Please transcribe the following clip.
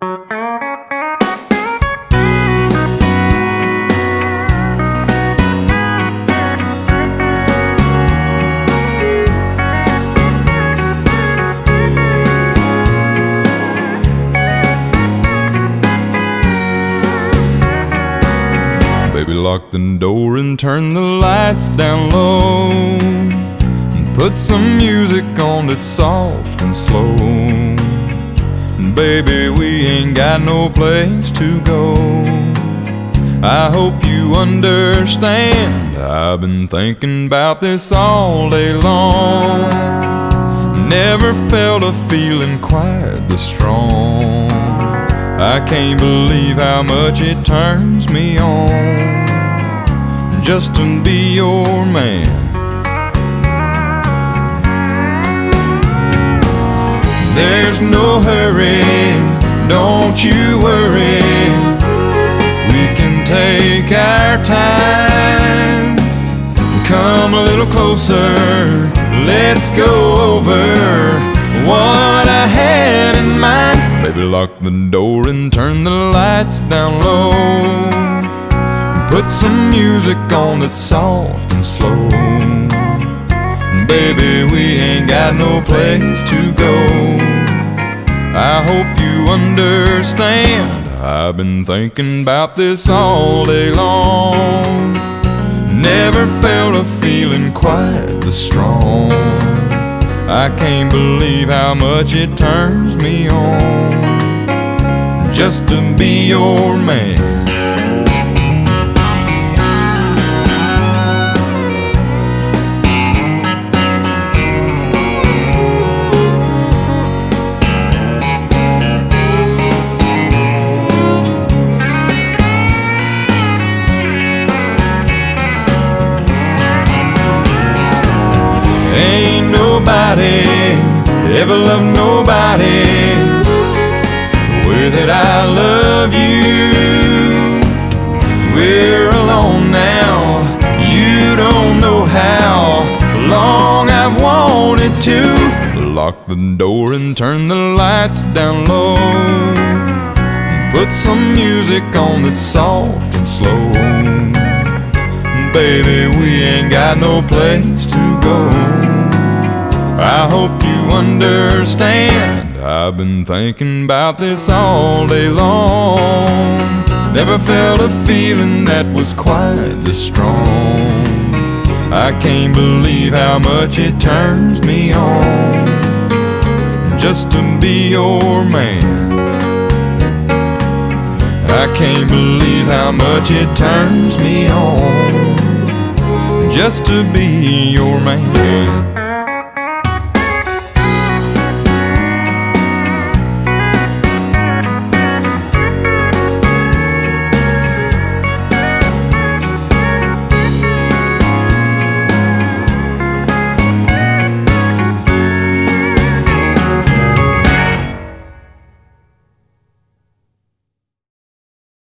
Baby, lock the door and turn the lights down low, and put some music on that's soft and slow. And baby, we ain't got no place to go. I hope you understand, I've been thinking about this all day long. Never felt a feeling quite this strong. I can't believe how much it turns me on just to be your man. There's no hurry, don't you worry. We can take our time. Come a little closer, let's go over what I had in mind. Baby, lock the door and turn the lights down low, and put some music on that's soft and slow. Baby, we ain't got no place to go. I hope you understand, I've been thinking about this all day long. Never felt a feeling quite this strong. I can't believe how much it turns me on just to be your man. Ain't nobody ever loved nobody the way that I love you. We're alone now, you don't know how long I've wanted to. Lock the door and turn the lights down low, and put some music on that's soft and slow. Baby, we ain't got no place to go. I hope you understand, I've been thinking about this all day long. Never felt a feeling that was quite this strong. I can't believe how much it turns me on just to be your man. I can't believe how much it turns me on just to be your man.